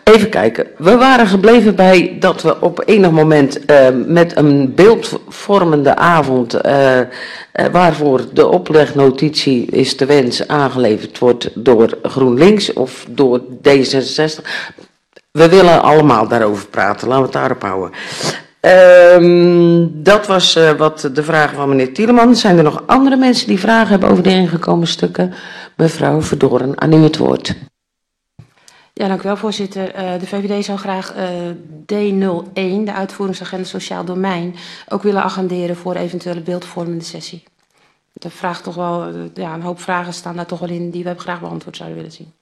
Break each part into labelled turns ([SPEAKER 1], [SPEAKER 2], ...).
[SPEAKER 1] Even kijken. We waren gebleven bij dat we op enig moment met een beeldvormende avond, waarvoor de oplegnotitie is de wens aangeleverd wordt door GroenLinks of door D66. We willen allemaal daarover praten. Laten we het daarop houden. Dat was wat de vragen van meneer Tielemans. Zijn er nog andere mensen die vragen hebben over de ingekomen stukken? Mevrouw Verdoorn, aan u het woord.
[SPEAKER 2] Ja, dank u wel, voorzitter. De VVD zou graag D01, de uitvoeringsagenda sociaal domein, ook willen agenderen voor eventuele beeldvormende sessie. De vraag toch wel, ja, een hoop vragen staan daar toch wel in die we graag beantwoord zouden willen zien.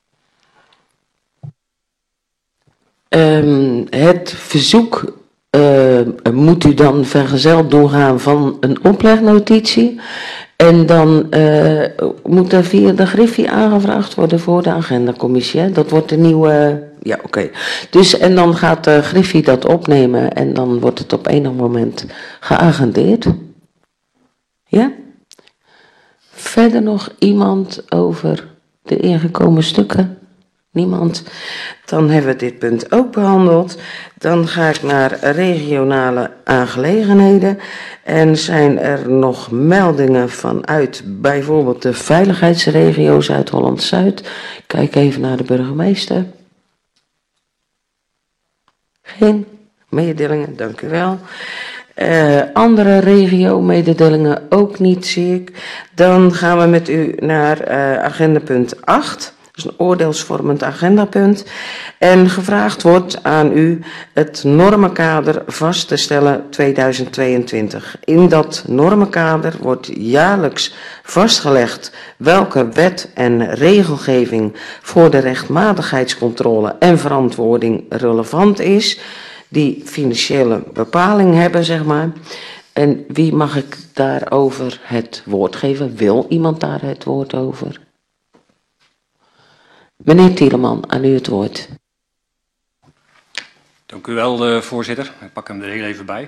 [SPEAKER 1] Het verzoek moet u dan vergezeld doorgaan van een oplegnotitie. En dan moet er via de Griffie aangevraagd worden voor de agendacommissie. Hè? Dat wordt de nieuwe... Ja, oké. Dus, en dan gaat de Griffie dat opnemen en dan wordt het op enig moment geagendeerd. Ja? Verder nog iemand over de ingekomen stukken? Niemand? Dan hebben we dit punt ook behandeld. Dan ga ik naar regionale aangelegenheden. En zijn er nog meldingen vanuit bijvoorbeeld de veiligheidsregio Zuid-Holland-Zuid? Kijk even naar de burgemeester. Geen mededelingen, dank u wel. Andere regio-mededelingen ook niet, zie ik. Dan gaan we met u naar agendapunt 8. Dat is een oordeelsvormend agendapunt. En gevraagd wordt aan u het normenkader vast te stellen 2022. In dat normenkader wordt jaarlijks vastgelegd welke wet en regelgeving voor de rechtmatigheidscontrole en verantwoording relevant is. Die financiële bepaling hebben, zeg maar. En wie mag ik daarover het woord geven? Wil iemand daar het woord over? Meneer Tieleman, aan u het woord.
[SPEAKER 3] Dank u wel, voorzitter. Ik pak hem er heel even bij.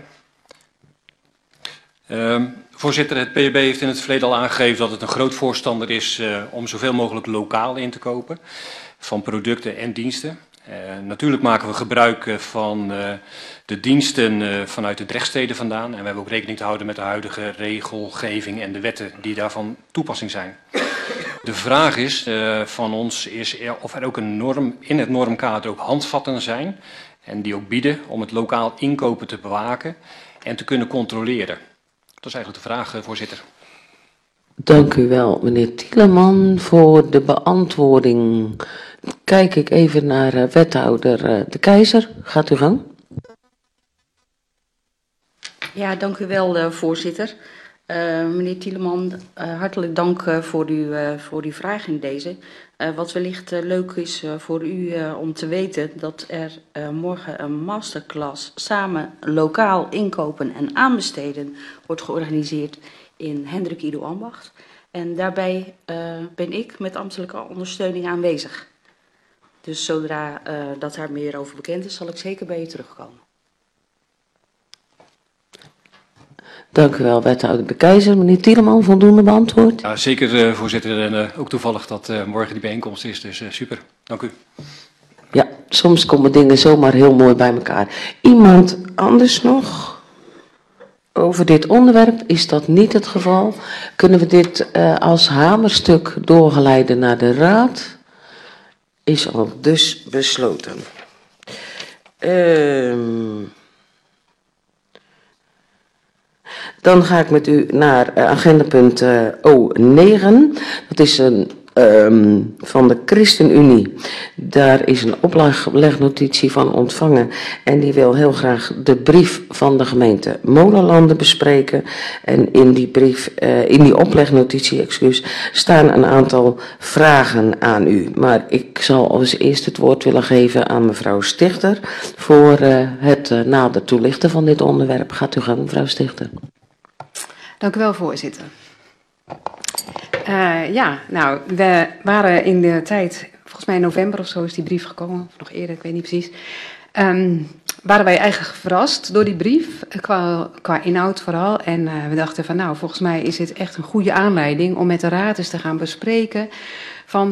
[SPEAKER 3] Voorzitter, het PUB heeft in het verleden al aangegeven dat het een groot voorstander is om zoveel mogelijk lokaal in te kopen van producten en diensten. Natuurlijk maken we gebruik van de diensten vanuit de Drechtsteden vandaan. En we hebben ook rekening te houden met de huidige regelgeving en de wetten die daarvan toepassing zijn. De vraag is van ons is of er ook een norm in het normkader ook handvatten zijn. En die ook bieden om het lokaal inkopen te bewaken en te kunnen controleren. Dat is eigenlijk de vraag, voorzitter.
[SPEAKER 1] Dank u wel, meneer Tieleman, voor de beantwoording. Kijk ik even naar wethouder De Keizer. Gaat u gang.
[SPEAKER 4] Ja, dank u wel, voorzitter. Meneer Tieleman, hartelijk dank voor uw vraag in deze. Wat wellicht leuk is voor u om te weten dat er morgen een masterclass samen lokaal inkopen en aanbesteden wordt georganiseerd in Hendrik Ido Ambacht. En daarbij ben ik met ambtelijke ondersteuning aanwezig. Dus zodra dat daar meer over bekend is, zal ik zeker bij u terugkomen.
[SPEAKER 1] Dank u wel, wethouder De Keizer. Meneer Tieleman, voldoende beantwoord?
[SPEAKER 3] Ja, zeker, voorzitter. En ook toevallig dat morgen die bijeenkomst is. Dus super. Dank u.
[SPEAKER 1] Ja, soms komen dingen zomaar heel mooi bij elkaar. Iemand anders nog? Over dit onderwerp is dat niet het geval. Kunnen we dit als hamerstuk doorgeleiden naar de raad? Is al dus besloten. Dan ga ik met u naar agendapunt O9. Dat is een van de ChristenUnie. Daar is een oplegnotitie van ontvangen. En die wil heel graag de brief van de gemeente Molenlanden bespreken. En in die brief, in die oplegnotitie, staan een aantal vragen aan u. Maar ik zal als eerst het woord willen geven aan mevrouw Stichter voor het nader toelichten van dit onderwerp. Gaat u gang, mevrouw Stichter.
[SPEAKER 5] Dank u wel, voorzitter. Ja, nou, we waren in de tijd, volgens mij in november of zo is die brief gekomen, of nog eerder, ik weet niet precies. Waren wij eigenlijk verrast door die brief, qua inhoud vooral. En we dachten van, nou, volgens mij is dit echt een goede aanleiding om met de raad eens te gaan bespreken van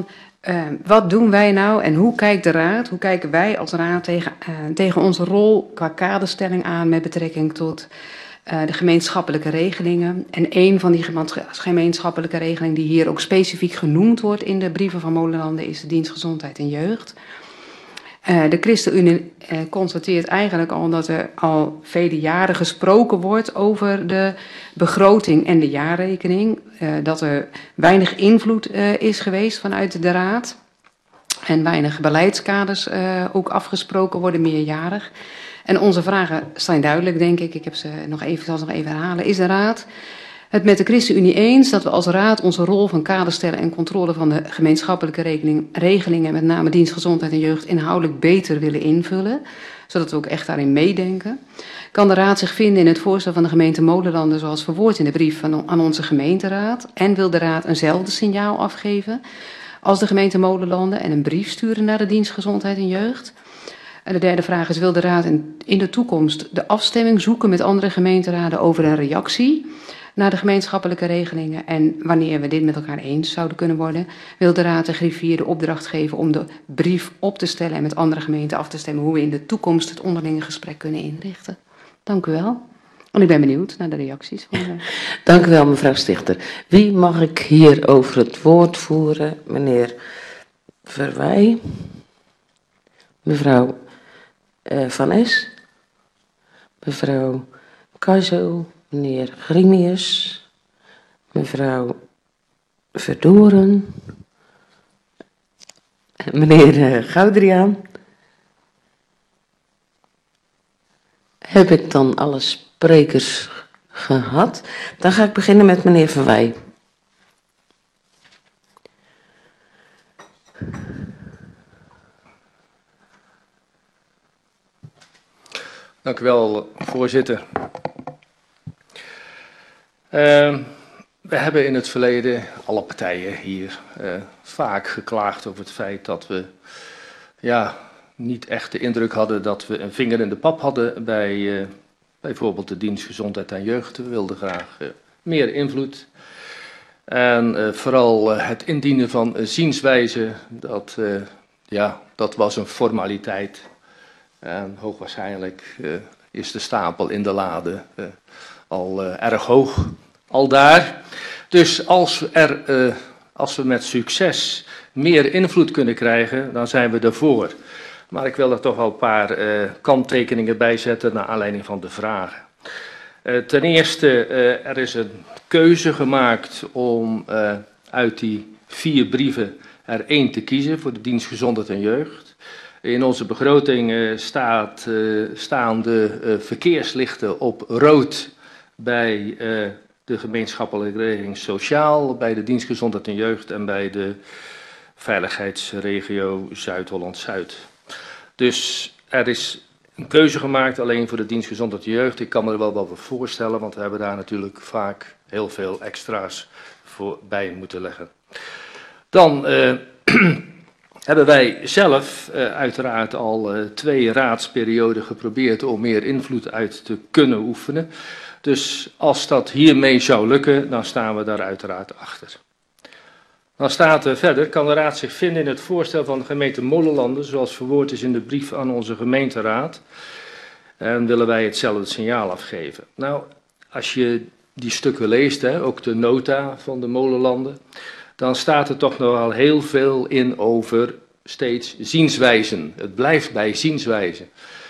[SPEAKER 5] wat doen wij nou en hoe kijkt de Raad, hoe kijken wij als Raad tegen onze rol qua kaderstelling aan met betrekking tot de gemeenschappelijke regelingen. En een van die gemeenschappelijke regelingen die hier ook specifiek genoemd wordt in de brieven van Molenlanden is de dienst Gezondheid en Jeugd. De ChristenUnie constateert eigenlijk al dat er al vele jaren gesproken wordt over de begroting en de jaarrekening. Dat er weinig invloed is geweest vanuit de Raad. En weinig beleidskaders ook afgesproken worden meerjarig. En onze vragen zijn duidelijk, denk ik. Ik heb ze zal ze nog even herhalen. Is de Raad het met de ChristenUnie eens dat we als Raad onze rol van kaderstellen en controle van de gemeenschappelijke regelingen, met name dienst Gezondheid en Jeugd, inhoudelijk beter willen invullen, zodat we ook echt daarin meedenken? Kan de Raad zich vinden in het voorstel van de gemeente Molenlanden zoals verwoord in de brief aan onze gemeenteraad? En wil de Raad eenzelfde signaal afgeven als de gemeente Molenlanden en een brief sturen naar de dienst Gezondheid en Jeugd? En de derde vraag is, wil de Raad in de toekomst de afstemming zoeken met andere gemeenteraden over een reactie naar de gemeenschappelijke regelingen? En wanneer we dit met elkaar eens zouden kunnen worden, wil de Raad de griffier de opdracht geven om de brief op te stellen en met andere gemeenten af te stemmen hoe we in de toekomst het onderlinge gesprek kunnen inrichten. Dank u wel. En ik ben benieuwd naar de reacties.
[SPEAKER 1] Dank u wel, mevrouw Stichter. Wie mag ik hier over het woord voeren? Meneer Verwij, mevrouw Van Es, mevrouw Kaizo, meneer Grimius, mevrouw Verdoren, meneer Goudriaan. Heb ik dan alle sprekers gehad? Dan ga ik beginnen met meneer Verwij.
[SPEAKER 6] Dank u wel, voorzitter. We hebben in het verleden, alle partijen hier, vaak geklaagd over het feit dat we niet echt de indruk hadden dat we een vinger in de pap hadden bij bijvoorbeeld de dienst Gezondheid en Jeugd. We wilden graag meer invloed. En vooral het indienen van zienswijze, dat was een formaliteit. En hoogwaarschijnlijk is de stapel in de lade al erg hoog, al daar. Dus als we met succes meer invloed kunnen krijgen, dan zijn we ervoor. Maar ik wil er toch wel een paar kanttekeningen bij zetten naar aanleiding van de vragen. Ten eerste, er is een keuze gemaakt om uit die 4 brieven er 1 te kiezen voor de dienst Gezondheid en Jeugd. In onze begroting staan de verkeerslichten op rood bij de gemeenschappelijke regeling Sociaal, bij de dienst Gezondheid en Jeugd en bij de veiligheidsregio Zuid-Holland-Zuid. Dus er is een keuze gemaakt alleen voor de dienst Gezondheid en Jeugd. Ik kan me er wel wat voorstellen, want we hebben daar natuurlijk vaak heel veel extra's voor bij moeten leggen. Dan hebben wij zelf uiteraard al 2 raadsperioden geprobeerd om meer invloed uit te kunnen oefenen. Dus als dat hiermee zou lukken, dan staan we daar uiteraard achter. Dan staat er verder, kan de Raad zich vinden in het voorstel van de gemeente Molenlanden, zoals verwoord is in de brief aan onze gemeenteraad. En willen wij hetzelfde signaal afgeven. Nou, als je die stukken leest, ook de nota van de Molenlanden, dan staat er toch nog wel heel veel in over steeds zienswijzen. Het blijft bij zienswijzen.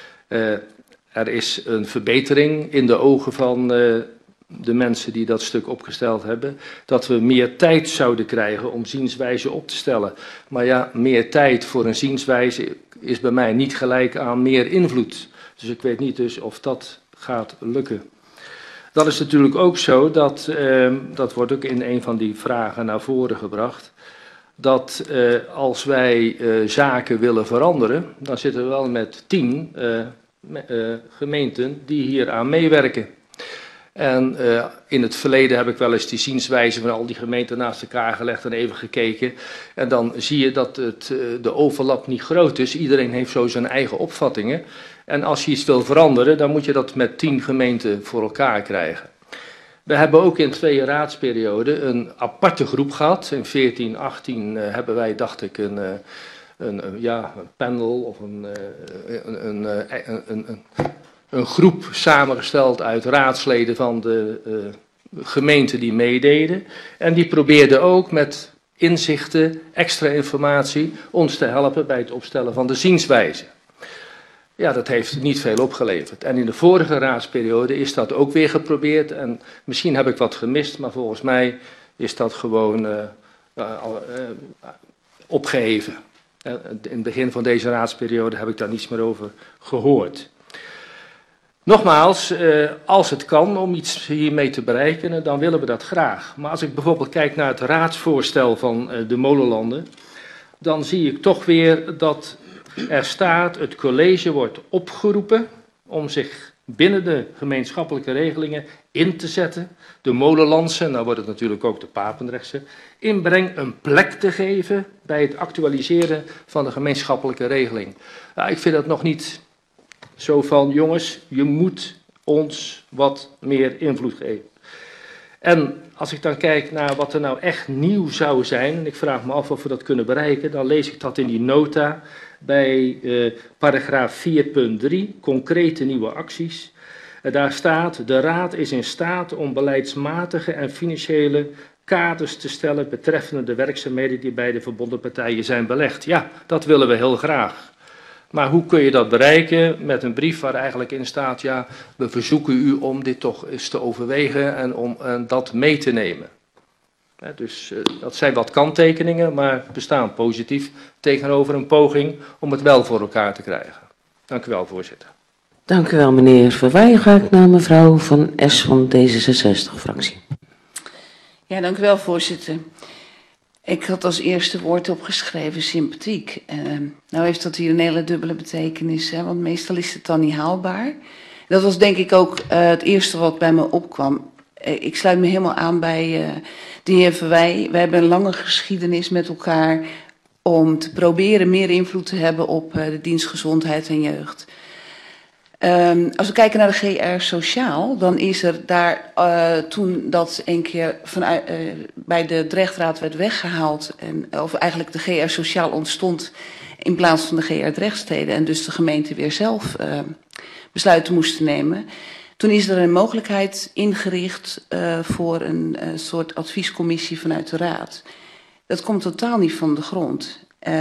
[SPEAKER 6] Er is een verbetering in de ogen van de mensen die dat stuk opgesteld hebben, dat we meer tijd zouden krijgen om zienswijzen op te stellen. Maar ja, meer tijd voor een zienswijze is bij mij niet gelijk aan meer invloed. Dus ik weet niet dus of dat gaat lukken. Dat is natuurlijk ook zo, dat wordt ook in een van die vragen naar voren gebracht, dat als wij zaken willen veranderen, dan zitten we wel met 10 gemeenten die hier aan meewerken. En in het verleden heb ik wel eens die zienswijze van al die gemeenten naast elkaar gelegd en even gekeken. En dan zie je dat de overlap niet groot is. Iedereen heeft zo zijn eigen opvattingen. En als je iets wil veranderen, dan moet je dat met 10 gemeenten voor elkaar krijgen. We hebben ook in 2 raadsperioden een aparte groep gehad. In 14-18 hebben wij, dacht ik, een panel of een groep samengesteld uit raadsleden van de gemeenten die meededen. En die probeerden ook met inzichten, extra informatie, ons te helpen bij het opstellen van de zienswijze. Ja, dat heeft niet veel opgeleverd. En in de vorige raadsperiode is dat ook weer geprobeerd. En misschien heb ik wat gemist, maar volgens mij is dat gewoon opgeheven. In het begin van deze raadsperiode heb ik daar niets meer over gehoord. Nogmaals, als het kan om iets hiermee te bereiken, dan willen we dat graag. Maar als ik bijvoorbeeld kijk naar het raadsvoorstel van de Molenlanden, dan zie ik toch weer dat er staat: het college wordt opgeroepen om zich binnen de gemeenschappelijke regelingen in te zetten. De Molenlandse, nou wordt het natuurlijk ook de Papendrechtse, inbreng een plek te geven bij het actualiseren van de gemeenschappelijke regeling. Nou, ik vind dat nog niet zo van, jongens, je moet ons wat meer invloed geven. En als ik dan kijk naar wat er nou echt nieuw zou zijn, en ik vraag me af of we dat kunnen bereiken, dan lees ik dat in die nota bij paragraaf 4.3, concrete nieuwe acties. Daar staat: de Raad is in staat om beleidsmatige en financiële kaders te stellen betreffende de werkzaamheden die bij de verbonden partijen zijn belegd. Ja, dat willen we heel graag. Maar hoe kun je dat bereiken met een brief waar eigenlijk in staat: ja, we verzoeken u om dit toch eens te overwegen en om dat mee te nemen. Dus dat zijn wat kanttekeningen, maar we staan positief tegenover een poging om het wel voor elkaar te krijgen. Dank u wel, voorzitter.
[SPEAKER 1] Dank u wel, meneer Verwij. Ga ik naar mevrouw Van Es van D66-fractie.
[SPEAKER 7] Ja, dank u wel, voorzitter. Ik had als eerste woord opgeschreven sympathiek. Nou heeft dat hier een hele dubbele betekenis, hè, want meestal is het dan niet haalbaar. Dat was denk ik ook het eerste wat bij me opkwam. Ik sluit me helemaal aan bij de heer Verwij. We hebben een lange geschiedenis met elkaar om te proberen meer invloed te hebben op de dienst gezondheid en jeugd. Als we kijken naar de GR Sociaal, dan is er daar toen dat een keer bij de Drechtraad werd weggehaald, of eigenlijk de GR Sociaal ontstond in plaats van de GR Drechtsteden en dus de gemeente weer zelf besluiten moesten nemen. Toen is er een mogelijkheid ingericht voor een soort adviescommissie vanuit de Raad. Dat komt totaal niet van de grond.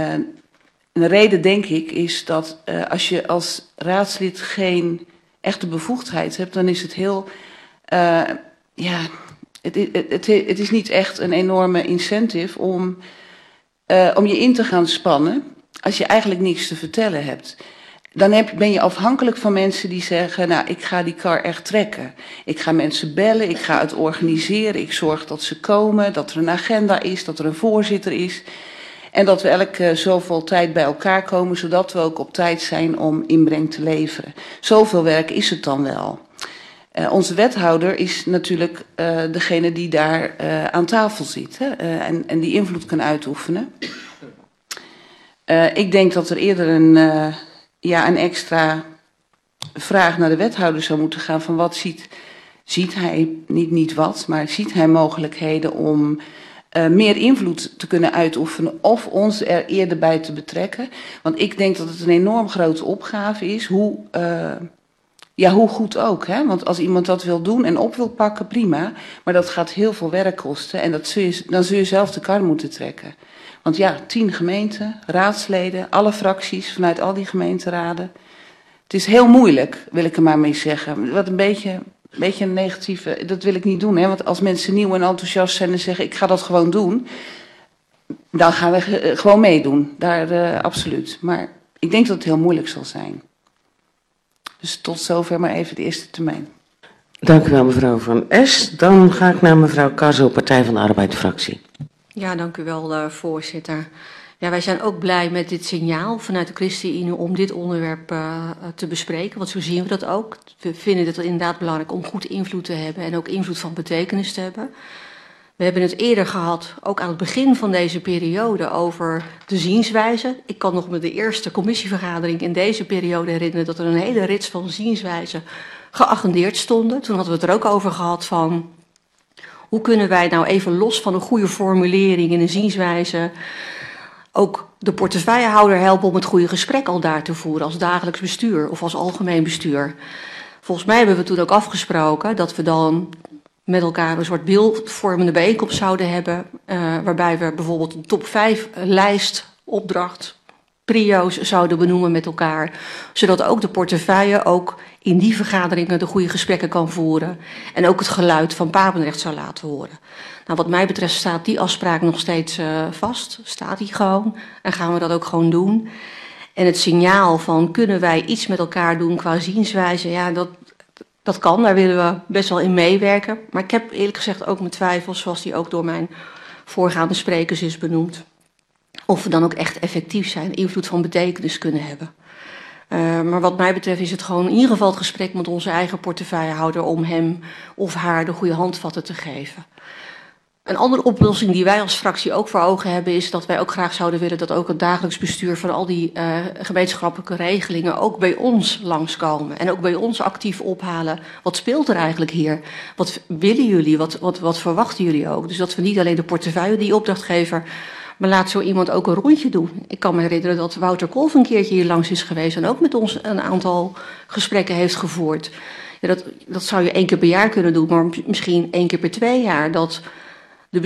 [SPEAKER 7] Een reden, denk ik, is dat als je als raadslid geen echte bevoegdheid hebt, dan is het heel, het is niet echt een enorme incentive om je in te gaan spannen als je eigenlijk niks te vertellen hebt. Dan ben je afhankelijk van mensen die zeggen, nou, ik ga die kar echt trekken. Ik ga mensen bellen, ik ga het organiseren, ik zorg dat ze komen, dat er een agenda is, dat er een voorzitter is. En dat we elke zoveel tijd bij elkaar komen, zodat we ook op tijd zijn om inbreng te leveren. Zoveel werk is het dan wel. Onze wethouder is natuurlijk degene die daar aan tafel zit, hè, en die invloed kan uitoefenen. Ik denk dat er eerder een extra vraag naar de wethouder zou moeten gaan van wat ziet hij, niet wat, maar ziet hij mogelijkheden om meer invloed te kunnen uitoefenen of ons er eerder bij te betrekken. Want ik denk dat het een enorm grote opgave is, hoe goed ook. Hè? Want als iemand dat wil doen en op wil pakken, prima. Maar dat gaat heel veel werk kosten en dan zul je zelf de kar moeten trekken. Want ja, 10 gemeenten, raadsleden, alle fracties vanuit al die gemeenteraden. Het is heel moeilijk, wil ik er maar mee zeggen. Wat een beetje een negatieve, dat wil ik niet doen. Hè? Want als mensen nieuw en enthousiast zijn en zeggen, ik ga dat gewoon doen, dan gaan we gewoon meedoen. Daar absoluut. Maar ik denk dat het heel moeilijk zal zijn. Dus tot zover maar even de eerste termijn.
[SPEAKER 1] Dank u wel, mevrouw Van Es. Dan ga ik naar mevrouw Karzo, Partij van de Arbeid-fractie.
[SPEAKER 8] Ja, dank u wel, voorzitter. Ja, wij zijn ook blij met dit signaal vanuit de ChristenUnie om dit onderwerp te bespreken. Want zo zien we dat ook. We vinden het inderdaad belangrijk om goed invloed te hebben en ook invloed van betekenis te hebben. We hebben het eerder gehad, ook aan het begin van deze periode, over de zienswijze. Ik kan nog me de eerste commissievergadering in deze periode herinneren dat er een hele rits van zienswijzen geagendeerd stonden. Toen hadden we het er ook over gehad van, Hoe kunnen wij nou even los van een goede formulering en een zienswijze ook de portefeuillehouder helpen om het goede gesprek al daar te voeren als dagelijks bestuur of als algemeen bestuur? Volgens mij hebben we toen ook afgesproken dat we dan met elkaar een soort beeldvormende bijeenkomst zouden hebben, waarbij we bijvoorbeeld een top 5 lijst, opdracht, prio's zouden benoemen met elkaar, zodat ook de portefeuille ook in die vergaderingen de goede gesprekken kan voeren en ook het geluid van Papendrecht zou laten horen. Nou, wat mij betreft staat die afspraak nog steeds vast, staat die gewoon en gaan we dat ook gewoon doen. En het signaal van kunnen wij iets met elkaar doen qua zienswijze, ja, dat kan, daar willen we best wel in meewerken. Maar ik heb eerlijk gezegd ook mijn twijfels, zoals die ook door mijn voorgaande sprekers is benoemd. Of we dan ook echt effectief zijn, invloed van betekenis kunnen hebben. Maar wat mij betreft is het gewoon in ieder geval het gesprek met onze eigen portefeuillehouder om hem of haar de goede handvatten te geven. Een andere oplossing die wij als fractie ook voor ogen hebben is dat wij ook graag zouden willen dat ook het dagelijks bestuur van al die gemeenschappelijke regelingen ook bij ons langskomen. En ook bij ons actief ophalen. Wat speelt er eigenlijk hier? Wat willen jullie? Wat verwachten jullie ook? Dus dat we niet alleen de portefeuille, die opdrachtgever, maar laat zo iemand ook een rondje doen. Ik kan me herinneren dat Wouter Kolf een keertje hier langs is geweest en ook met ons een aantal gesprekken heeft gevoerd. Ja, dat zou je 1 keer per jaar kunnen doen, maar misschien 1 keer per 2 jaar. Dat de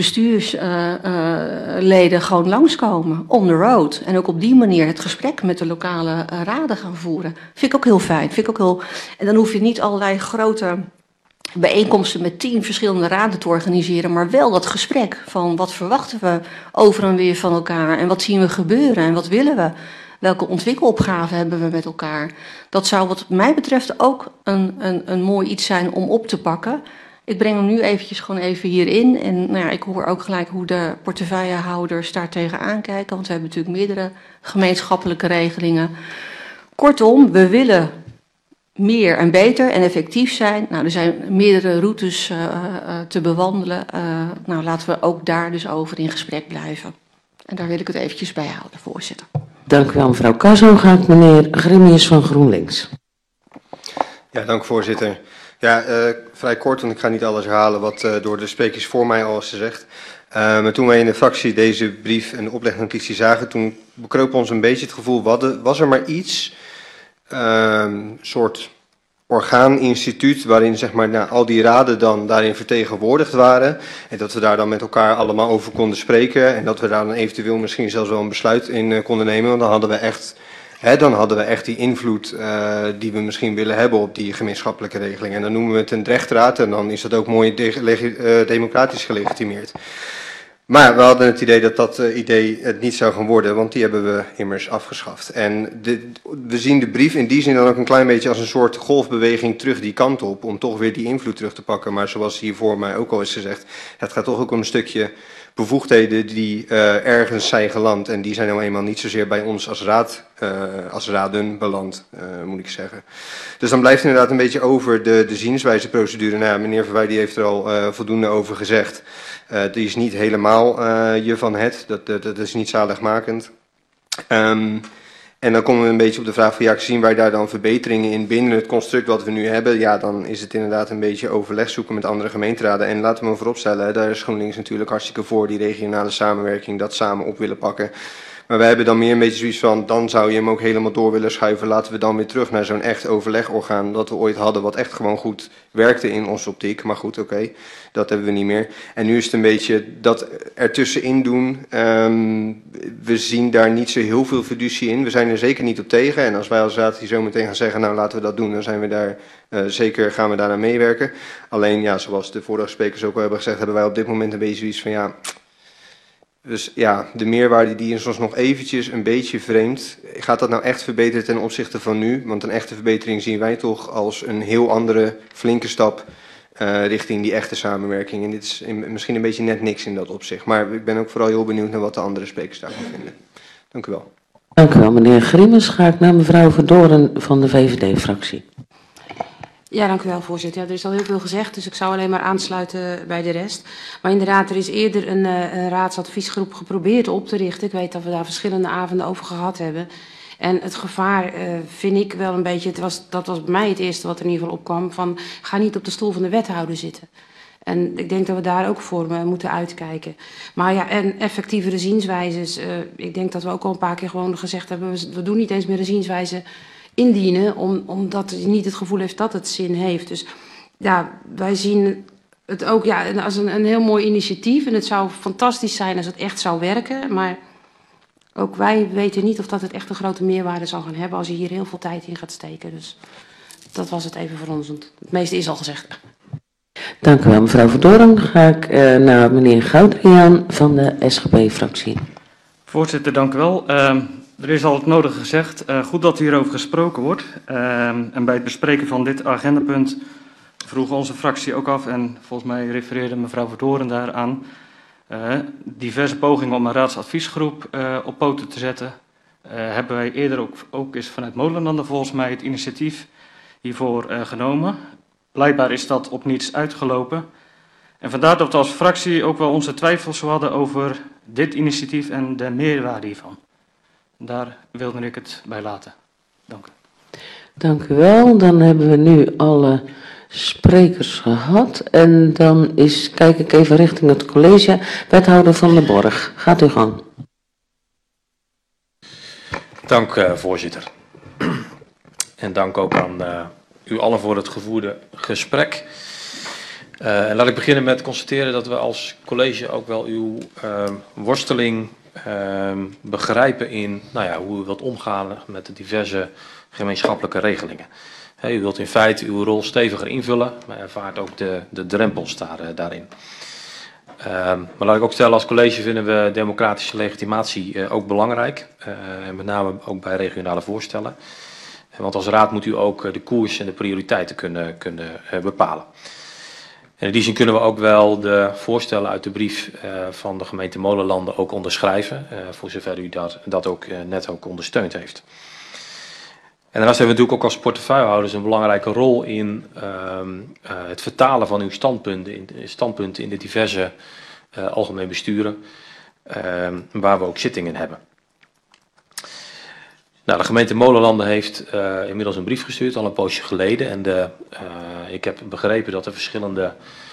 [SPEAKER 8] bestuursleden gewoon langskomen, on the road. En ook op die manier het gesprek met de lokale raden gaan voeren. Vind ik ook heel fijn. En dan hoef je niet allerlei grote bijeenkomsten met 10 verschillende raden te organiseren, maar wel dat gesprek van wat verwachten we over en weer van elkaar en wat zien we gebeuren en wat willen we. Welke ontwikkelopgaven hebben we met elkaar. Dat zou wat mij betreft ook een mooi iets zijn om op te pakken. Ik breng hem nu eventjes gewoon even hierin. En nou ja, ik hoor ook gelijk hoe de portefeuillehouders daar tegenaan kijken. Want we hebben natuurlijk meerdere gemeenschappelijke regelingen. Kortom, we willen meer en beter en effectief zijn. Nou, er zijn meerdere routes te bewandelen. Nou, laten we ook daar dus over in gesprek blijven. En daar wil ik het eventjes bij houden, voorzitter.
[SPEAKER 1] Dank u wel, mevrouw Casso. Gaat meneer Grimius van GroenLinks.
[SPEAKER 9] Ja, dank voorzitter. Ja, vrij kort, want ik ga niet alles herhalen wat door de sprekers voor mij al is gezegd. Maar toen wij in de fractie deze brief en de oplegnotitie zagen, toen bekroop ons een beetje het gevoel, was er maar iets, soort orgaaninstituut, waarin zeg maar al die raden dan daarin vertegenwoordigd waren. En dat we daar dan met elkaar allemaal over konden spreken. En dat we daar dan eventueel misschien zelfs wel een besluit in konden nemen. Want dan hadden we echt die invloed die we misschien willen hebben op die gemeenschappelijke regeling. En dan noemen we het een Drechtraad en dan is dat ook mooi democratisch gelegitimeerd. Maar we hadden het idee dat dat idee het niet zou gaan worden, want die hebben we immers afgeschaft. En we zien de brief in die zin dan ook een klein beetje als een soort golfbeweging terug die kant op, om toch weer die invloed terug te pakken. Maar zoals hier voor mij ook al is gezegd, het gaat toch ook om een stukje bevoegdheden die ergens zijn geland. En die zijn nou eenmaal niet zozeer bij ons als raden beland, moet ik zeggen. Dus dan blijft inderdaad een beetje over de zienswijzeprocedure. Nou ja, meneer Verwij die heeft er al voldoende over gezegd. Die is niet helemaal je van het, dat is niet zaligmakend. En dan komen we een beetje op de vraag van, ja, zien wij daar dan verbeteringen in binnen het construct wat we nu hebben? Ja, dan is het inderdaad een beetje overleg zoeken met andere gemeenteraden. En laten we me vooropstellen, daar is GroenLinks natuurlijk hartstikke voor, die regionale samenwerking, dat samen op willen pakken. Maar wij hebben dan meer een beetje zoiets van, dan zou je hem ook helemaal door willen schuiven. Laten we dan weer terug naar zo'n echt overlegorgaan dat we ooit hadden, wat echt gewoon goed werkte in onze optiek. Maar goed, oké, dat hebben we niet meer. En nu is het een beetje dat ertussenin doen. We zien daar niet zo heel veel fiducie in. We zijn er zeker niet op tegen. En als wij als raad hier zo meteen gaan zeggen, nou laten we dat doen, dan zijn we daar zeker, gaan we daar aan meewerken. Alleen, ja, zoals de vorige sprekers ook al hebben gezegd, hebben wij op dit moment een beetje zoiets van, ja. Dus ja, de meerwaarde die is ons nog eventjes een beetje vreemd. Gaat dat nou echt verbeteren ten opzichte van nu? Want een echte verbetering zien wij toch als een heel andere flinke stap richting die echte samenwerking. En dit is misschien een beetje net niks in dat opzicht. Maar ik ben ook vooral heel benieuwd naar wat de andere sprekers daarvan vinden. Dank u wel.
[SPEAKER 1] Dank u wel, meneer Grimmers. Ga ik naar mevrouw Verdoorn van de VVD-fractie.
[SPEAKER 2] Ja, dank u wel, voorzitter. Ja, er is al heel veel gezegd, dus ik zou alleen maar aansluiten bij de rest. Maar inderdaad, er is eerder een raadsadviesgroep geprobeerd op te richten. Ik weet dat we daar verschillende avonden over gehad hebben. En het gevaar vind ik wel een beetje, dat was bij mij het eerste wat er in ieder geval opkwam, van ga niet op de stoel van de wethouder zitten. En ik denk dat we daar ook voor moeten uitkijken. Maar ja, en effectievere zienswijzes. Ik denk dat we ook al een paar keer gewoon gezegd hebben, we doen niet eens meer een zienswijze indienen, omdat je niet het gevoel heeft dat het zin heeft. Dus ja, wij zien het ook als een heel mooi initiatief. En het zou fantastisch zijn als het echt zou werken. Maar ook wij weten niet of dat het echt een grote meerwaarde zal gaan hebben als je hier heel veel tijd in gaat steken. Dus dat was het even voor ons. Het meeste is al gezegd.
[SPEAKER 1] Dank u wel, mevrouw Verdoorn. Dan ga ik naar meneer Goudriaan van de SGP-fractie.
[SPEAKER 10] Voorzitter, dank u wel. Er is al het nodige gezegd. Goed dat hierover gesproken wordt. En bij het bespreken van dit agendapunt vroeg onze fractie ook af, en volgens mij refereerde mevrouw Verdoorn daaraan, diverse pogingen om een raadsadviesgroep op poten te zetten. Hebben wij eerder ook eens vanuit Molenlanden volgens mij het initiatief hiervoor genomen. Blijkbaar is dat op niets uitgelopen. En vandaar dat we als fractie ook wel onze twijfels hadden over dit initiatief en de meerwaarde hiervan. Daar wilde ik het bij laten. Dank u.
[SPEAKER 1] Dank u wel. Dan hebben we nu alle sprekers gehad. En dan kijk ik even richting het college. Wethouder Van der Borg, gaat u gang.
[SPEAKER 11] Dank, voorzitter. En dank ook aan u allen voor het gevoerde gesprek. En laat ik beginnen met constateren dat we als college ook wel uw worsteling begrijpen in hoe u wilt omgaan met de diverse gemeenschappelijke regelingen. U wilt in feite uw rol steviger invullen, maar ervaart ook de drempels daarin. Maar laat ik ook stellen, als college vinden we democratische legitimatie ook belangrijk. En met name ook bij regionale voorstellen. Want als raad moet u ook de koers en de prioriteiten kunnen bepalen. En in die zin kunnen we ook wel de voorstellen uit de brief van de gemeente Molenlanden ook onderschrijven. Voor zover u dat ook net ook ondersteund heeft. En daarnaast hebben we natuurlijk ook als portefeuillehouders een belangrijke rol in het vertalen van uw standpunten in de diverse algemeen besturen, waar we ook zittingen hebben. Nou, de gemeente Molenlanden heeft inmiddels een brief gestuurd, al een poosje geleden. En ik heb begrepen dat er verschillende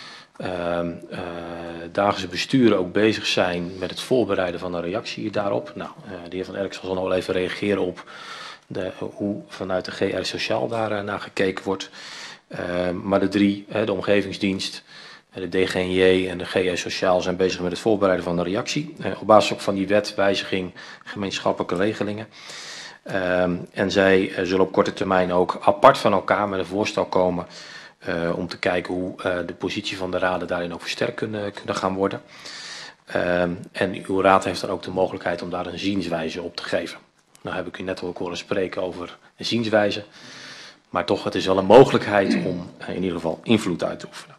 [SPEAKER 11] dagelijkse besturen ook bezig zijn met het voorbereiden van een reactie daarop. Nou, de heer Van Erk zal nog wel even reageren op hoe vanuit de GR Sociaal daar naar gekeken wordt. Maar de drie, de omgevingsdienst, de DGNJ en de GR Sociaal zijn bezig met het voorbereiden van een reactie. Op basis ook van die wetwijziging gemeenschappelijke regelingen. En zij zullen op korte termijn ook apart van elkaar met een voorstel komen om te kijken hoe de positie van de raden daarin ook versterkt kunnen gaan worden. En uw raad heeft dan ook de mogelijkheid om daar een zienswijze op te geven. Nou heb ik u net al horen spreken over een zienswijze, maar toch, het is wel een mogelijkheid om in ieder geval invloed uit te oefenen.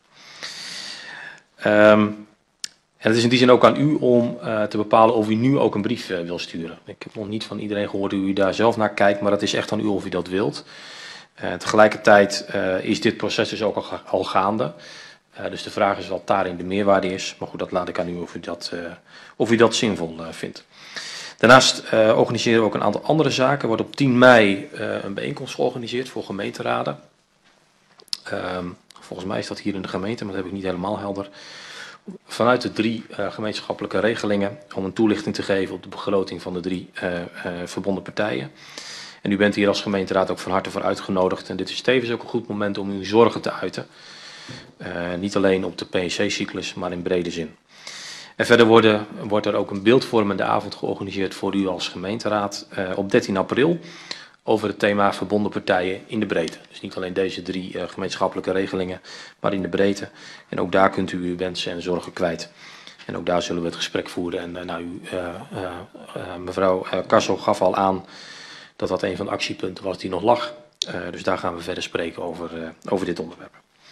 [SPEAKER 11] En het is in die zin ook aan u om te bepalen of u nu ook een brief wil sturen. Ik heb nog niet van iedereen gehoord hoe u daar zelf naar kijkt, maar het is echt aan u of u dat wilt. Tegelijkertijd is dit proces dus ook al gaande. Dus de vraag is wat daarin de meerwaarde is. Maar goed, dat laat ik aan u of u dat zinvol vindt. Daarnaast organiseren we ook een aantal andere zaken. Er wordt op 10 mei een bijeenkomst georganiseerd voor gemeenteraden. Volgens mij is dat hier in de gemeente, maar dat heb ik niet helemaal helder. Vanuit de 3 gemeenschappelijke regelingen om een toelichting te geven op de begroting van de 3 verbonden partijen. En u bent hier als gemeenteraad ook van harte voor uitgenodigd. En dit is tevens ook een goed moment om uw zorgen te uiten. Niet alleen op de PNC-cyclus, maar in brede zin. En verder wordt er ook een beeldvormende avond georganiseerd voor u als gemeenteraad op 13 april. Over het thema verbonden partijen in de breedte. Dus niet alleen deze 3 gemeenschappelijke regelingen, maar in de breedte. En ook daar kunt u uw wensen en zorgen kwijt. En ook daar zullen we het gesprek voeren. En mevrouw Kassel gaf al aan dat dat een van de actiepunten was die nog lag. Dus daar gaan we verder spreken over dit onderwerp.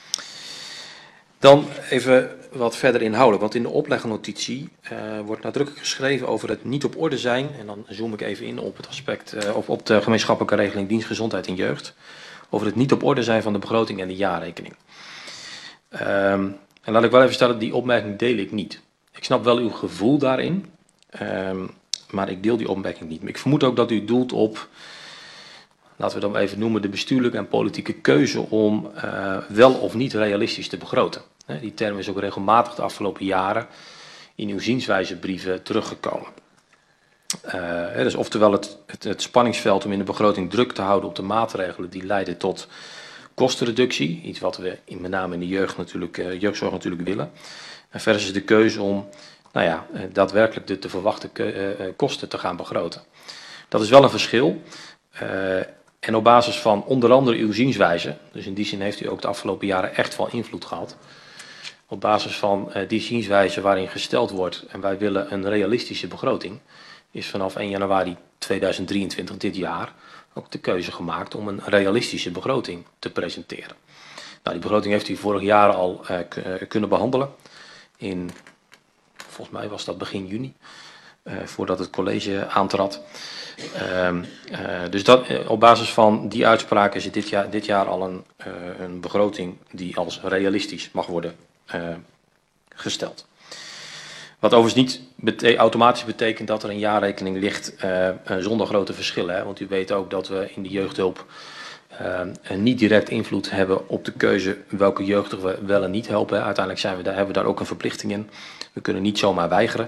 [SPEAKER 11] Dan even wat verder inhoudelijk, want in de oplegnotitie wordt nadrukkelijk geschreven over het niet op orde zijn. En dan zoom ik even in op het aspect, op de gemeenschappelijke regeling dienst, gezondheid en jeugd. Over het niet op orde zijn van de begroting en de jaarrekening. En laat ik wel even stellen, die opmerking deel ik niet. Ik snap wel uw gevoel daarin, maar ik deel die opmerking niet. Ik vermoed ook dat u doelt op, laten we dan even noemen, de bestuurlijke en politieke keuze om wel of niet realistisch te begroten. Die term is ook regelmatig de afgelopen jaren in uw zienswijzebrieven teruggekomen. Dus oftewel het spanningsveld om in de begroting druk te houden op de maatregelen die leiden tot kostenreductie, iets wat we met name in de jeugdzorg natuurlijk willen, versus de keuze om daadwerkelijk de verwachte kosten te gaan begroten. Dat is wel een verschil. En op basis van onder andere uw zienswijze, dus in die zin heeft u ook de afgelopen jaren echt wel invloed gehad. Op basis van die zienswijze waarin gesteld wordt en wij willen een realistische begroting, is vanaf 1 januari 2023 dit jaar ook de keuze gemaakt om een realistische begroting te presenteren. Nou, die begroting heeft u vorig jaar al kunnen behandelen. Volgens mij was dat begin juni, voordat het college aantrad. Dus op basis van die uitspraak is dit jaar al een begroting die als realistisch mag worden gesteld. Wat overigens niet automatisch betekent dat er een jaarrekening ligt zonder grote verschillen. Hè? Want u weet ook dat we in de jeugdhulp niet direct invloed hebben op de keuze welke jeugdigen we wel en niet helpen. Uiteindelijk hebben we daar ook een verplichting in. We kunnen niet zomaar weigeren.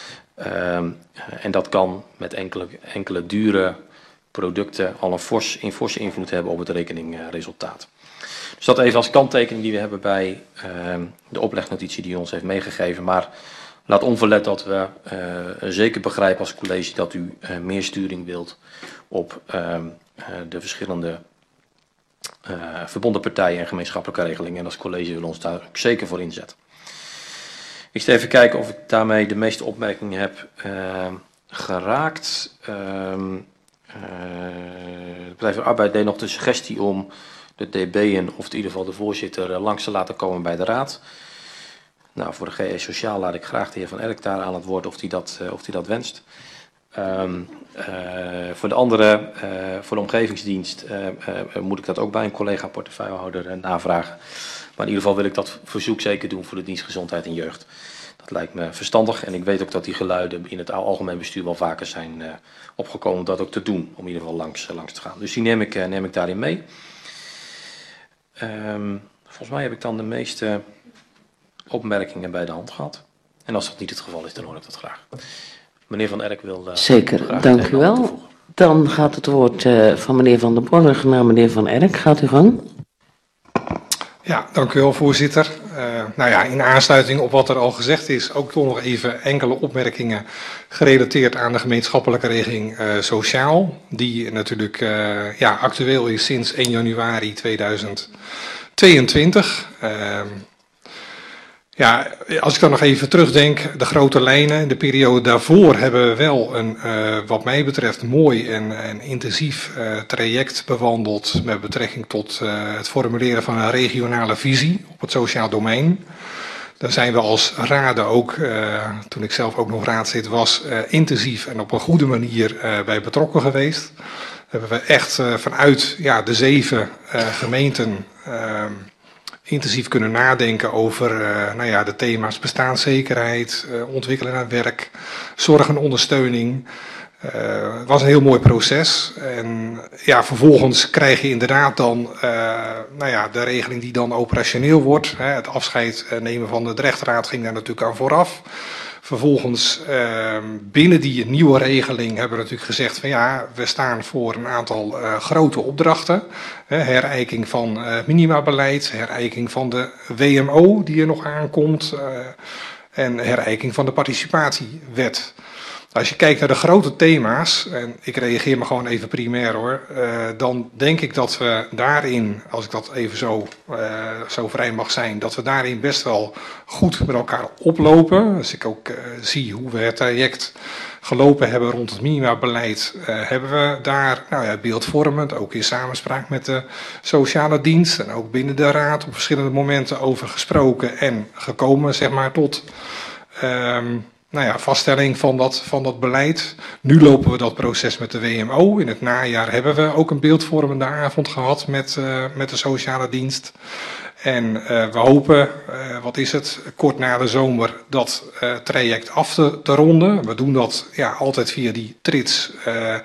[SPEAKER 11] En dat kan met enkele dure producten al een forse invloed hebben op het rekeningresultaat. Dus dat even als kanttekening die we hebben bij de oplegnotitie die u ons heeft meegegeven. Maar laat onverlet dat we zeker begrijpen als college dat u meer sturing wilt op de verschillende verbonden partijen en gemeenschappelijke regelingen. En als college willen we ons daar zeker voor inzetten. Ik ga even kijken of ik daarmee de meeste opmerkingen heb geraakt. De Partij voor de Arbeid deed nog de suggestie om de DB'en, of in ieder geval de voorzitter, langs te laten komen bij de raad. Nou, voor de GE Sociaal laat ik graag de heer Van Erk daar aan het woord of hij dat wenst. Voor de andere, voor de omgevingsdienst, moet ik dat ook bij een collega portefeuillehouder navragen. Maar in ieder geval wil ik dat verzoek zeker doen voor de dienst Gezondheid en Jeugd. Dat lijkt me verstandig en ik weet ook dat die geluiden in het algemeen bestuur wel vaker zijn opgekomen om dat ook te doen. Om in ieder geval langs te gaan. Dus die neem ik daarin mee. Volgens mij heb ik dan de meeste opmerkingen bij de hand gehad. En als dat niet het geval is, dan hoor ik dat graag. Meneer Van Erk wil
[SPEAKER 1] zeker, dank u wel. Dan gaat het woord van meneer Van der Borg naar meneer Van Erk. Gaat u gang.
[SPEAKER 12] Ja, dank u wel, voorzitter. In aansluiting op wat er al gezegd is, ook toch nog even enkele opmerkingen gerelateerd aan de gemeenschappelijke regeling Sociaal, die natuurlijk actueel is sinds 1 januari 2022. Als ik dan nog even terugdenk, de grote lijnen, de periode daarvoor hebben we wel een, wat mij betreft, mooi en intensief traject bewandeld met betrekking tot het formuleren van een regionale visie op het sociaal domein. Daar zijn we als raden ook, toen ik zelf ook nog raadslid was, intensief en op een goede manier bij betrokken geweest. Hebben we echt vanuit de 7 gemeenten intensief kunnen nadenken over de thema's bestaanszekerheid, ontwikkelen naar werk, zorg en ondersteuning. Het was een heel mooi proces. En vervolgens krijg je inderdaad dan de regeling die dan operationeel wordt. Het afscheid nemen van de Drechtraad ging daar natuurlijk aan vooraf. Vervolgens binnen die nieuwe regeling hebben we natuurlijk gezegd van we staan voor een aantal grote opdrachten. Herijking van minimabeleid, herijking van de WMO die er nog aankomt en herijking van de participatiewet. Als je kijkt naar de grote thema's, en ik reageer maar gewoon even primair hoor, dan denk ik dat we daarin, als ik dat even zo vrij mag zijn, dat we daarin best wel goed met elkaar oplopen. Als ik ook zie hoe we het traject gelopen hebben rond het minimabeleid, hebben we daar beeldvormend, ook in samenspraak met de sociale dienst en ook binnen de raad op verschillende momenten over gesproken en gekomen tot vaststelling van dat beleid. Nu lopen we dat proces met de WMO. In het najaar hebben we ook een beeldvormende avond gehad met de sociale dienst. En we hopen, kort na de zomer dat traject af te ronden. We doen dat altijd via die trits,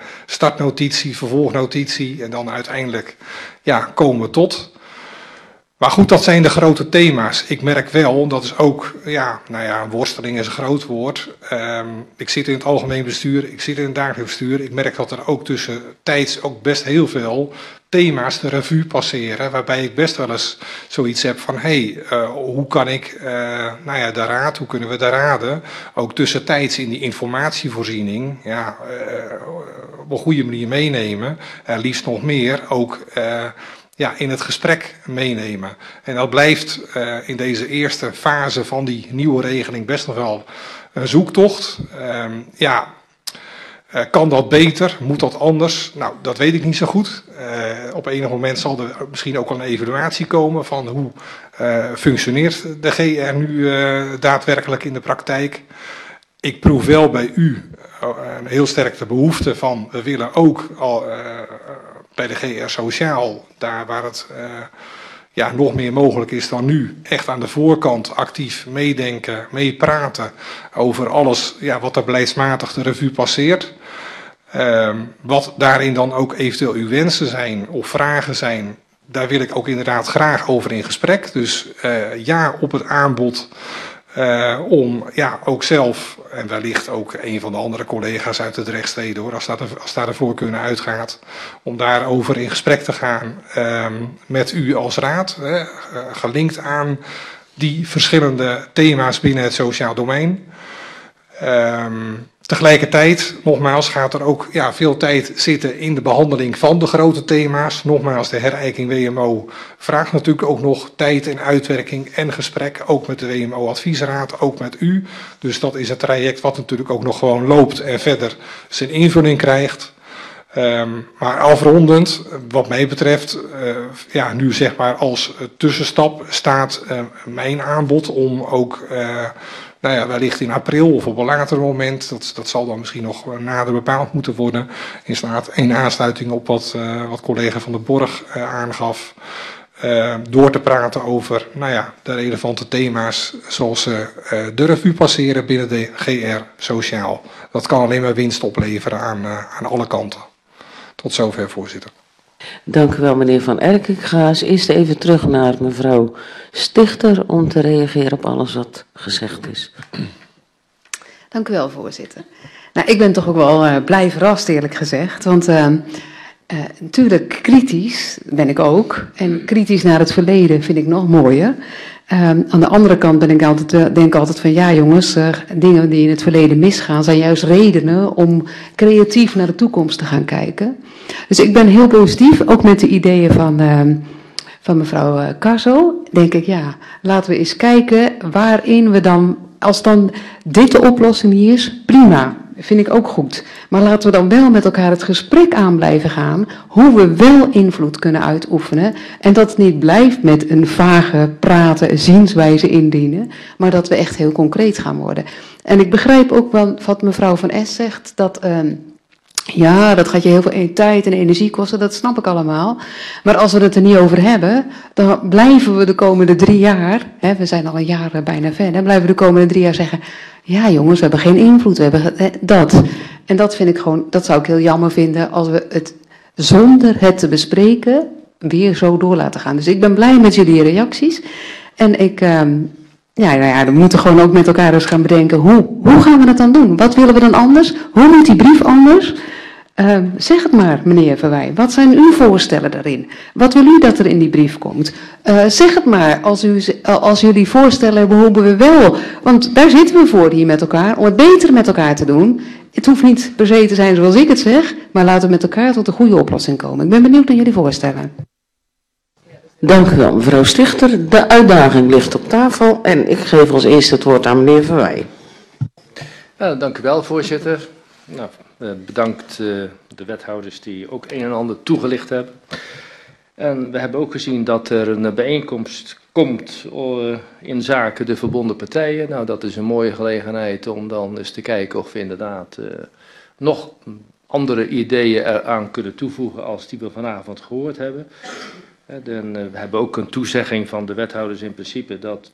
[SPEAKER 12] startnotitie, vervolgnotitie en dan uiteindelijk komen we tot. Maar goed, dat zijn de grote thema's. Ik merk wel, dat is ook, worsteling is een groot woord. Ik zit in het algemeen bestuur, ik zit in het dagelijks bestuur. Ik merk dat er ook tussentijds ook best heel veel thema's de revue passeren. Waarbij ik best wel eens zoiets heb van, hoe kan ik hoe kunnen we de raden ook tussentijds in die informatievoorziening op een goede manier meenemen. Liefst nog meer ook in het gesprek meenemen. En dat blijft in deze eerste fase van die nieuwe regeling best nog wel een zoektocht. Kan dat beter? Moet dat anders? Nou, dat weet ik niet zo goed. Op enig moment zal er misschien ook een evaluatie komen van hoe functioneert de GR nu daadwerkelijk in de praktijk. Ik proef wel bij u heel sterk de behoefte van, we willen ook bij de GR Sociaal, daar waar het nog meer mogelijk is dan nu, echt aan de voorkant actief meedenken, meepraten over alles wat er beleidsmatig de revue passeert. Wat daarin dan ook eventueel uw wensen zijn of vragen zijn, daar wil ik ook inderdaad graag over in gesprek. Dus op het aanbod om ook zelf, en wellicht ook een van de andere collega's uit het rechtsteden hoor, als daar de voorkeur naar uitgaat, om daarover in gesprek te gaan met u als raad, gelinkt aan die verschillende thema's binnen het sociaal domein. Tegelijkertijd, nogmaals, gaat er ook veel tijd zitten in de behandeling van de grote thema's. Nogmaals, de herijking WMO vraagt natuurlijk ook nog tijd en uitwerking en gesprek, ook met de WMO-adviesraad, ook met u. Dus dat is een traject wat natuurlijk ook nog gewoon loopt en verder zijn invulling krijgt. Maar afrondend, wat mij betreft, nu zeg maar als tussenstap staat mijn aanbod om ook wellicht in april of op een later moment, dat zal dan misschien nog nader bepaald moeten worden, in aansluiting op wat collega Van der Borg aangaf, door te praten over de relevante thema's zoals ze de revue passeren binnen de GR Sociaal. Dat kan alleen maar winst opleveren aan alle kanten. Tot zover, voorzitter.
[SPEAKER 1] Dank u wel, meneer Van Erk. Ik ga eens eerst even terug naar mevrouw Stichter om te reageren op alles wat gezegd is.
[SPEAKER 5] Dank u wel, voorzitter. Nou, ik ben toch ook wel blij verrast, eerlijk gezegd. Want natuurlijk kritisch ben ik ook. En kritisch naar het verleden vind ik nog mooier. Aan de andere kant denk ik altijd van ja jongens, dingen die in het verleden misgaan zijn juist redenen om creatief naar de toekomst te gaan kijken. Dus ik ben heel positief, ook met de ideeën van mevrouw Casso. Denk ik laten we eens kijken waarin we dan, als dan dit de oplossing niet is, prima. Vind ik ook goed. Maar laten we dan wel met elkaar het gesprek aan blijven gaan. Hoe we wel invloed kunnen uitoefenen. En dat het niet blijft met een vage praten, zienswijze indienen. Maar dat we echt heel concreet gaan worden. En ik begrijp ook wel wat mevrouw Van Es zegt. Dat dat gaat je heel veel tijd en energie kosten. Dat snap ik allemaal. Maar als we het er niet over hebben. Dan blijven we de komende 3 jaar. We zijn al een jaar bijna verder. Blijven we de komende 3 jaar zeggen. Ja jongens, we hebben geen invloed, we hebben dat. En dat vind ik gewoon, dat zou ik heel jammer vinden als we het zonder het te bespreken weer zo door laten gaan. Dus ik ben blij met jullie reacties. En ik, we moeten gewoon ook met elkaar eens gaan bedenken, hoe gaan we dat dan doen? Wat willen we dan anders? Hoe moet die brief anders? Zeg het maar, meneer Verwij. Wat zijn uw voorstellen daarin? Wat wil u dat er in die brief komt? Zeg het maar, als jullie voorstellen hebben, hoe we wel. Want daar zitten we voor hier met elkaar, om het beter met elkaar te doen. Het hoeft niet per se te zijn zoals ik het zeg, maar laten we met elkaar tot een goede oplossing komen. Ik ben benieuwd naar jullie voorstellen.
[SPEAKER 1] Dank u wel, mevrouw Stichter. De uitdaging ligt op tafel en ik geef als eerste het woord aan meneer Verwij.
[SPEAKER 6] Dank u wel, voorzitter. Nou, bedankt de wethouders die ook een en ander toegelicht hebben. En we hebben ook gezien dat er een bijeenkomst komt in zaken de verbonden partijen. Nou, dat is een mooie gelegenheid om dan eens te kijken of we inderdaad nog andere ideeën eraan kunnen toevoegen als die we vanavond gehoord hebben. We hebben ook een toezegging van de wethouders in principe dat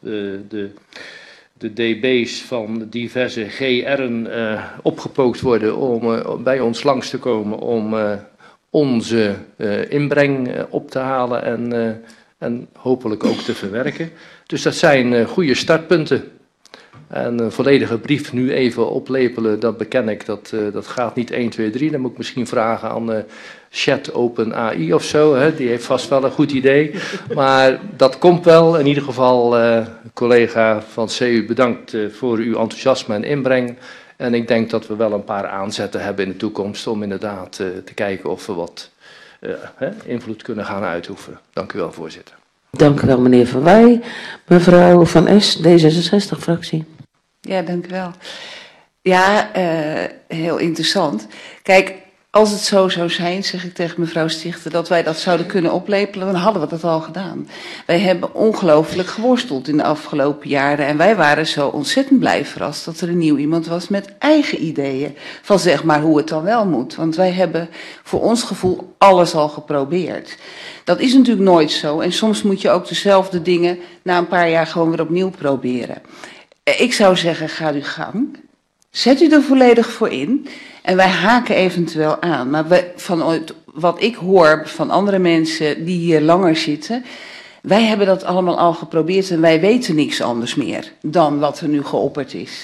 [SPEAKER 6] de dB's van diverse GR'en opgepookt worden om bij ons langs te komen om onze inbreng op te halen en en hopelijk ook te verwerken. Dus dat zijn goede startpunten. En een volledige brief nu even oplepelen, dat beken ik, dat gaat niet 1, 2, 3. Dan moet ik misschien vragen aan Chat Open AI of zo, hè? Die heeft vast wel een goed idee. Maar dat komt wel. In ieder geval, collega van CU, bedankt voor uw enthousiasme en inbreng. En ik denk dat we wel een paar aanzetten hebben in de toekomst om inderdaad te kijken of we wat invloed kunnen gaan uitoefenen. Dank u wel, voorzitter.
[SPEAKER 1] Dank u wel, meneer Van Wij. Mevrouw Van S, D66-fractie.
[SPEAKER 7] Ja, dank u wel. Ja, heel interessant. Kijk, als het zo zou zijn, zeg ik tegen mevrouw Stichter, dat wij dat zouden kunnen oplepelen, dan hadden we dat al gedaan. Wij hebben ongelooflijk geworsteld in de afgelopen jaren en wij waren zo ontzettend blij verrast dat er een nieuw iemand was met eigen ideeën van zeg maar hoe het dan wel moet. Want wij hebben voor ons gevoel alles al geprobeerd. Dat is natuurlijk nooit zo en soms moet je ook dezelfde dingen na een paar jaar gewoon weer opnieuw proberen. Ik zou zeggen, ga uw gang. Zet u er volledig voor in. En wij haken eventueel aan. Maar vanuit wat ik hoor van andere mensen die hier langer zitten, wij hebben dat allemaal al geprobeerd en wij weten niks anders meer dan wat er nu geopperd is.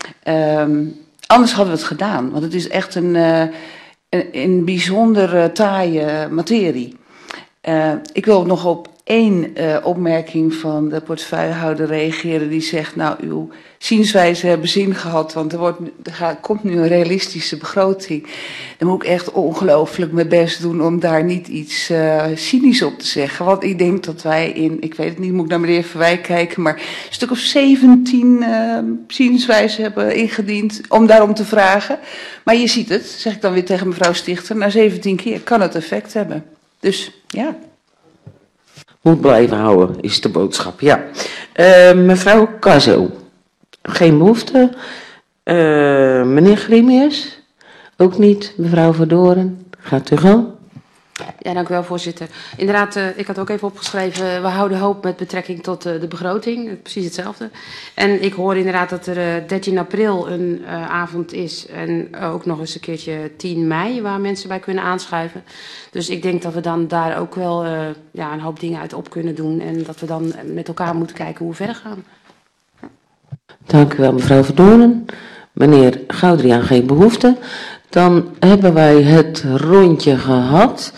[SPEAKER 7] Anders hadden we het gedaan, want het is echt een bijzonder taaie materie. Ik wil nog op één opmerking van de portefeuillehouder reageren die zegt, nou, uw zienswijze hebben zin gehad, want er komt nu een realistische begroting. Dan moet ik echt ongelooflijk mijn best doen om daar niet iets cynisch op te zeggen. Want ik denk dat wij ik weet het niet, moet ik naar meneer Verwijk kijken, maar een stuk of 17 zienswijzen hebben ingediend om daarom te vragen. Maar je ziet het, zeg ik dan weer tegen mevrouw Stichter, na 17 keer kan het effect hebben. Dus ja.
[SPEAKER 1] Moet blijven houden, is de boodschap, ja. Mevrouw Caso, geen behoefte. Meneer Grimius, ook niet. Mevrouw Verdoren, gaat u gang.
[SPEAKER 2] Ja, dank u wel, voorzitter. Inderdaad, ik had ook even opgeschreven, we houden hoop met betrekking tot de begroting. Precies hetzelfde. En ik hoor inderdaad dat er 13 april een avond is en ook nog eens een keertje 10 mei waar mensen bij kunnen aanschuiven. Dus ik denk dat we dan daar ook wel een hoop dingen uit op kunnen doen en dat we dan met elkaar moeten kijken hoe we verder gaan.
[SPEAKER 1] Dank u wel, mevrouw Verdoorn. Meneer Goudriaan, geen behoefte. Dan hebben wij het rondje gehad.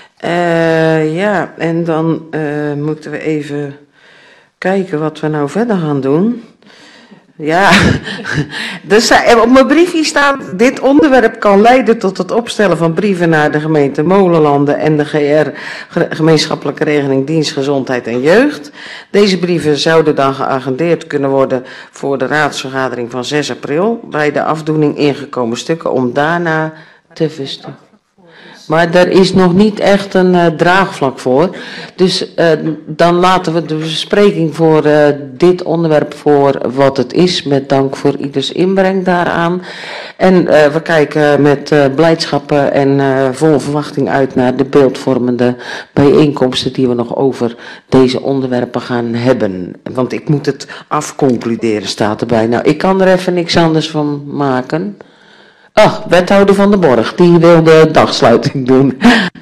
[SPEAKER 1] En dan moeten we even kijken wat we nou verder gaan doen. Ja, dus op mijn briefje staat, dit onderwerp kan leiden tot het opstellen van brieven naar de gemeente Molenlanden en de GR, gemeenschappelijke regeling dienst, gezondheid en jeugd. Deze brieven zouden dan geagendeerd kunnen worden voor de raadsvergadering van 6 april, bij de afdoening ingekomen stukken om daarna te versturen. Maar er is nog niet echt een draagvlak voor. Dus dan laten we de bespreking voor dit onderwerp voor wat het is. Met dank voor ieders inbreng daaraan. En we kijken met blijdschap en vol verwachting uit naar de beeldvormende bijeenkomsten die we nog over deze onderwerpen gaan hebben. Want ik moet het afconcluderen, staat erbij. Nou, ik kan er even niks anders van maken. Ach, wethouder Van der Borg, die wil de dagsluiting doen.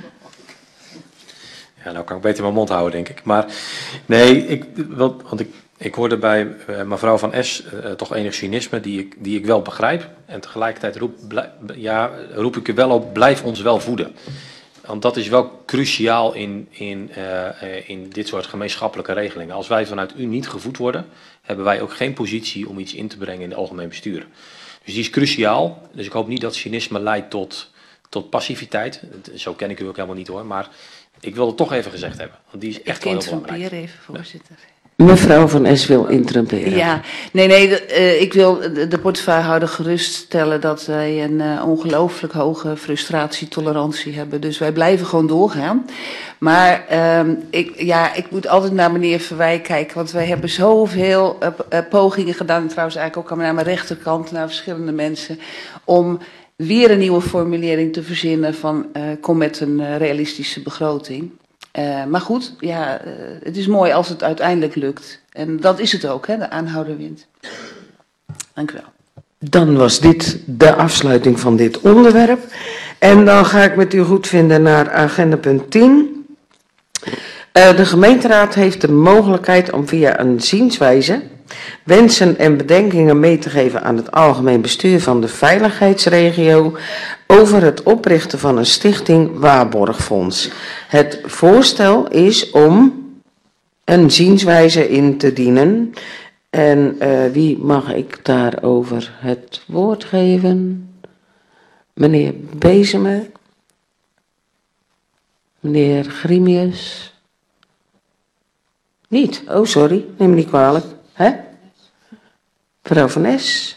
[SPEAKER 11] Ja, nou kan ik beter mijn mond houden, denk ik. Maar nee, want ik hoorde bij mevrouw Van S toch enig cynisme die ik wel begrijp. En tegelijkertijd roep ik er wel op, blijf ons wel voeden. Want dat is wel cruciaal in dit soort gemeenschappelijke regelingen. Als wij vanuit u niet gevoed worden, hebben wij ook geen positie om iets in te brengen in het algemeen bestuur. Dus die is cruciaal. Dus ik hoop niet dat cynisme leidt tot passiviteit. Zo ken ik u ook helemaal niet hoor. Maar ik wil het toch even gezegd hebben. Want die is echt wel heel belangrijk.
[SPEAKER 7] Ik interrompeer even, voorzitter.
[SPEAKER 1] Mevrouw Van S wil interromperen.
[SPEAKER 7] Ja, ik wil de portefeuillehouder geruststellen dat wij een ongelooflijk hoge frustratietolerantie hebben. Dus wij blijven gewoon doorgaan. Maar ik moet altijd naar meneer Verwijk kijken, want wij hebben zoveel pogingen gedaan, trouwens eigenlijk ook aan mijn rechterkant, naar verschillende mensen, om weer een nieuwe formulering te verzinnen van kom met een realistische begroting. Maar goed, het is mooi als het uiteindelijk lukt. En dat is het ook, hè, de aanhouder wint. Dank u wel.
[SPEAKER 1] Dan was dit de afsluiting van dit onderwerp. En dan ga ik met u goedvinden naar agenda punt 10. De gemeenteraad heeft de mogelijkheid om via een zienswijze wensen en bedenkingen mee te geven aan het algemeen bestuur van de veiligheidsregio over het oprichten van een stichting Waarborgfonds. Het voorstel is om een zienswijze in te dienen. En wie mag ik daarover het woord geven? Meneer Bezemer. Meneer Grimius. Niet? Oh, sorry. Neem me niet kwalijk. Hè? Mevrouw Van Es.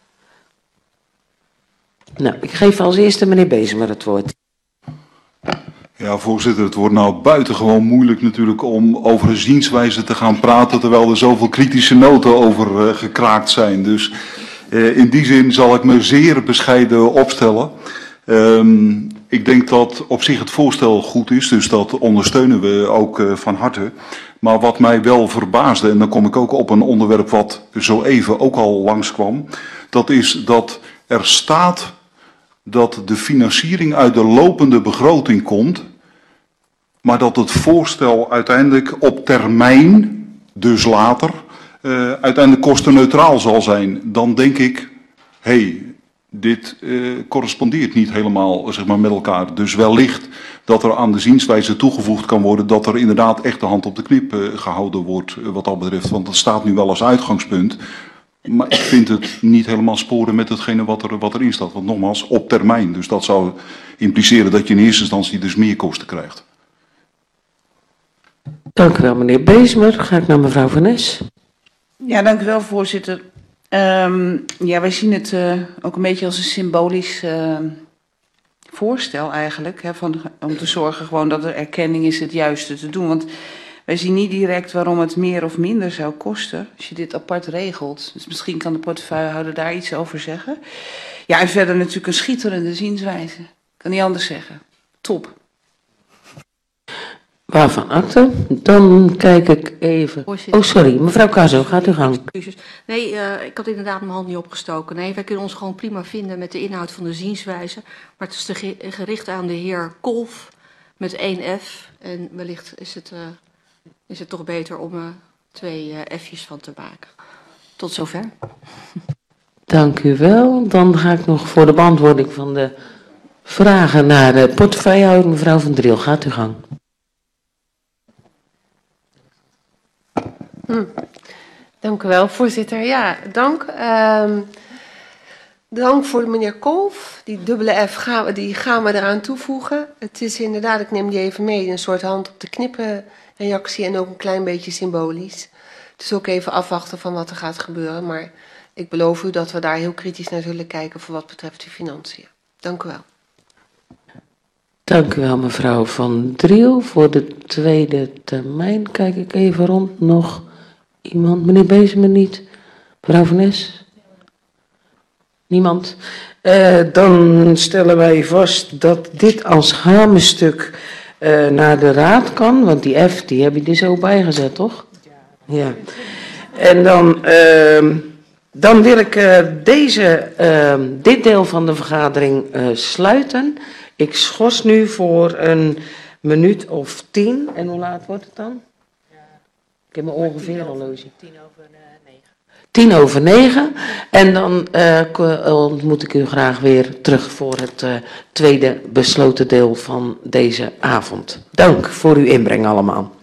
[SPEAKER 1] Nou, ik geef als eerste meneer Bezemer het woord.
[SPEAKER 13] Ja, voorzitter, het wordt nou buitengewoon moeilijk natuurlijk om over een zienswijze te gaan praten, terwijl er zoveel kritische noten over gekraakt zijn. Dus in die zin zal ik me zeer bescheiden opstellen. Ik denk dat op zich het voorstel goed is, dus dat ondersteunen we ook van harte. Maar wat mij wel verbaasde, en dan kom ik ook op een onderwerp wat zo even ook al langskwam, dat is dat er staat dat de financiering uit de lopende begroting komt, maar dat het voorstel uiteindelijk op termijn, dus later, uiteindelijk kostenneutraal zal zijn. Dan denk ik, dit correspondeert niet helemaal zeg maar, met elkaar. Dus wellicht dat er aan de zienswijze toegevoegd kan worden dat er inderdaad echt de hand op de knip gehouden wordt wat dat betreft. Want dat staat nu wel als uitgangspunt. Maar ik vind het niet helemaal sporen met hetgene wat erin staat. Want nogmaals, op termijn. Dus dat zou impliceren dat je in eerste instantie dus meer kosten krijgt.
[SPEAKER 1] Dank u wel, meneer Bezemer. Ga ik naar mevrouw Van Es.
[SPEAKER 7] Ja, dank u wel, voorzitter. Ja, wij zien het ook een beetje als een symbolisch voorstel eigenlijk. Hè, om te zorgen gewoon dat er erkenning is het juiste te doen. Want wij zien niet direct waarom het meer of minder zou kosten als je dit apart regelt. Dus misschien kan de portefeuillehouder daar iets over zeggen. Ja, en verder natuurlijk een schitterende zienswijze. Kan niet anders zeggen. Top.
[SPEAKER 1] Waarvan akte? Dan kijk ik even. Oh, sorry, mevrouw Caso, gaat u gang.
[SPEAKER 8] Nee, ik had inderdaad mijn hand niet opgestoken. Nee, wij kunnen ons gewoon prima vinden met de inhoud van de zienswijze. Maar het is gericht aan de heer Kolf met 1F. En wellicht is het toch beter om 2 F'jes van te maken. Tot zover.
[SPEAKER 1] Dank u wel. Dan ga ik nog voor de beantwoording van de vragen naar de portefeuillehouder. Mevrouw Van Driel, gaat u gang.
[SPEAKER 14] Dank u wel, voorzitter. Ja, dank. Dank voor meneer Kolf. Die dubbele F gaan we eraan toevoegen. Het is inderdaad, ik neem die even mee, een soort hand op de knippen reactie en ook een klein beetje symbolisch. Het is ook even afwachten van wat er gaat gebeuren, maar ik beloof u dat we daar heel kritisch naar zullen kijken voor wat betreft de financiën. Dank u wel.
[SPEAKER 1] Dank u wel, mevrouw Van Driel. Voor de tweede termijn kijk ik even rond. Nog iemand? Meneer Bezemer niet? Mevrouw Van Es? Niemand? Dan stellen wij vast dat dit als hamerstuk naar de raad kan. Want die F, die heb je er zo bijgezet, toch? Ja. En dan wil ik dit deel van de vergadering sluiten. Ik schors nu voor een minuut of 10. En hoe laat wordt het dan? Ik heb mijn ongeveer horloge. 10:09. En dan ontmoet ik u graag weer terug voor het tweede besloten deel van deze avond. Dank voor uw inbreng allemaal.